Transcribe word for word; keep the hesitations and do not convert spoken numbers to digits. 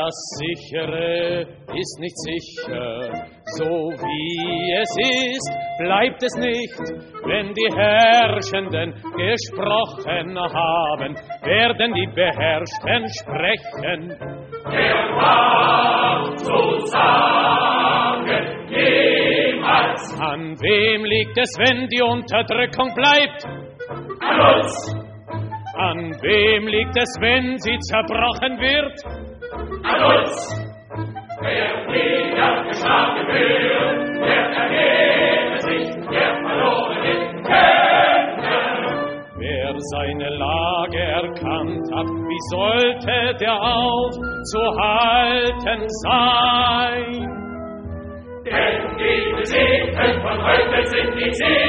Das Sichere ist nicht sicher, so wie es ist, bleibt es nicht. Wenn die Herrschenden gesprochen haben, werden die Beherrschten sprechen. Der Macht zu sagen, niemals. An wem liegt es, wenn die Unterdrückung bleibt? An uns. An wem liegt es, wenn sie zerbrochen wird? An uns. Wer niedergeschlagen wird, der erhebe sich, der verloren ist, kämpfe. Wer seine Lage erkannt hat, wie sollte der aufzuhalten sein? Denn die Besiegten von heute sind die Sieger.